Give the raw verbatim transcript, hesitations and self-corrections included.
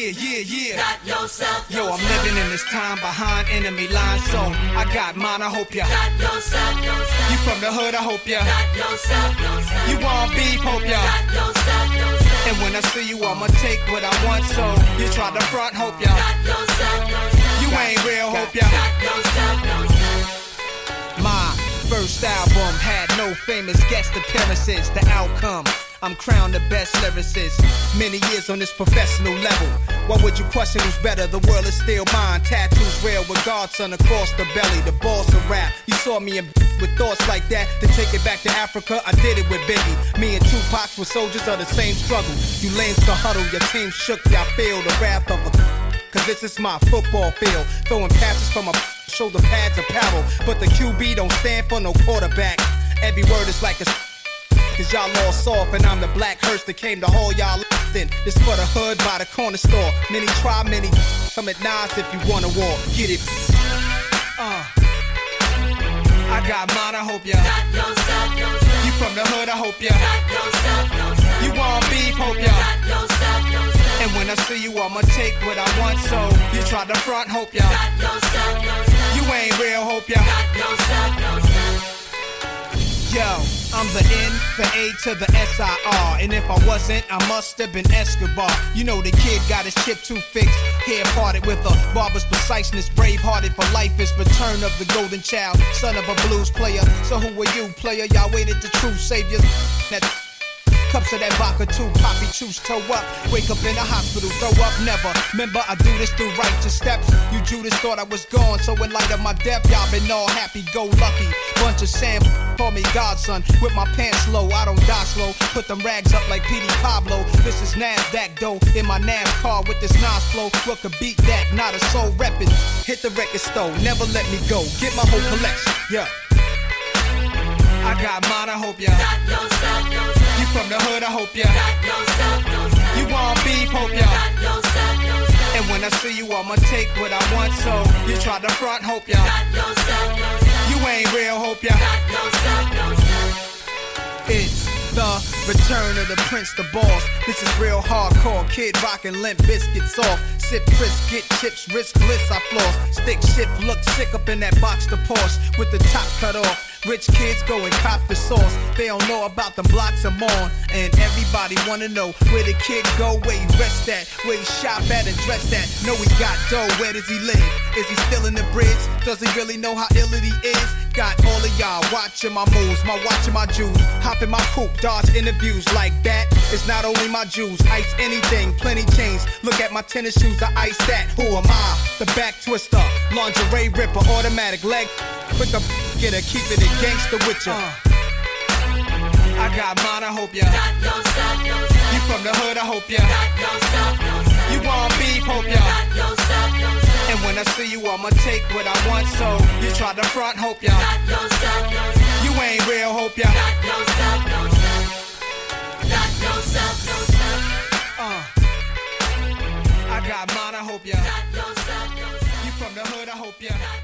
Yeah, yeah, yeah. Got yourself. Yo, I'm living in this time behind enemy lines, so I got mine, I hope ya. Got yourself. You from the hood, I hope ya. Got yourself. You want beef, hope ya. Got yourself. And when I see you, I'ma take what I want, so you try to front, hope ya. Got yourself. You ain't real, hope ya. Got yourself. My first album had no famous guest appearances. The outcome, I'm crowned the best lyricist. Many years on this professional level. Why would you question who's better? The world is still mine. Tattoos real with Godson across the belly. The boss of rap. You saw me in with thoughts like that. To take it back to Africa, I did it with Biggie. Me and Tupac were soldiers of the same struggle. You lanes could huddle, your team shook, y'all feel the wrath of a. Cause this is my football field. Throwing passes from my shoulder pads apparel. But the Q B don't stand for no quarterback. Every word is like a. Cause y'all all soft and I'm the black hearse that came to haul y'all in. This for the hood by the corner store. Many try, many come at Nas if you wanna war. Get it. Uh. I got mine, I hope ya. Got yourself. You from the hood, I hope ya. Got yourself. You want beef, hope ya. Got yourself. And when I see you, I'ma take what I want, so you try to front, hope ya. Got yourself. You ain't real, hope ya. Got yourself. Yo, I'm the N, the A to the S I R. And if I wasn't, I must have been Escobar. You know the kid got his chip too fixed. Hair parted with a barber's preciseness. Brave-hearted for life is return of the golden child. Son of a blues player. So who are you, player? Y'all waited the true saviors. That cups of that vodka too, poppy juice, toe up. Wake up in the hospital, throw up, never. Remember, I do this through righteous steps. You Judas thought I was gone, so in light of my death, y'all been all happy-go-lucky. Bunch of Sam, call me Godson. With my pants low, I don't die slow. Put them rags up like P D Pablo. This is NASDAQ though, in my NASCAR with this Nas flow. What could beat that? Not a soul reppin'. Hit the record store, never let me go. Get my whole collection, yeah. I got mine, I hope ya. Got yourself. You from the hood, I hope ya. Got yourself. You want beef, hope ya. Got yourself. And when I see you, I'ma take what I want, so you try to front, hope ya. Got yourself. You ain't real, hope ya. Got yourself. It's the return of the Prince, the boss. This is real hardcore, kid rockin' limp biscuits off. Sip crisp, get chips, risk bliss, I floss. Stick shift, look sick up in that box, the Porsche with the top cut off. Rich kids go and cop the sauce. They don't know about them blocks I'm on. And everybody wanna know where the kid go, where he rest at, where he shop at and dress at. Know he got dough, where does he live? Is he still in the bridge? Does he really know how ill it he is? Got all of y'all watching my moves, my watching my jewels. Hop in my coupe, dodge interviews like that. It's not only my jewels, ice anything, plenty chains. Look at my tennis shoes, I ice that. Who am I? The back twister, lingerie ripper, automatic leg. Quick up, get her, keep it a gangster with ya. Uh. I got mine, I hope ya. Got yourself. You from the hood, I hope ya. Got yourself. You want beef, hope ya. Got yourself. And when I see you, I'ma take what I want, so you try to front, hope ya. Got yourself. You ain't real, hope ya. Got yourself. Got yourself. Uh. I got mine, I hope ya. Got yourself. You from the hood, I hope ya.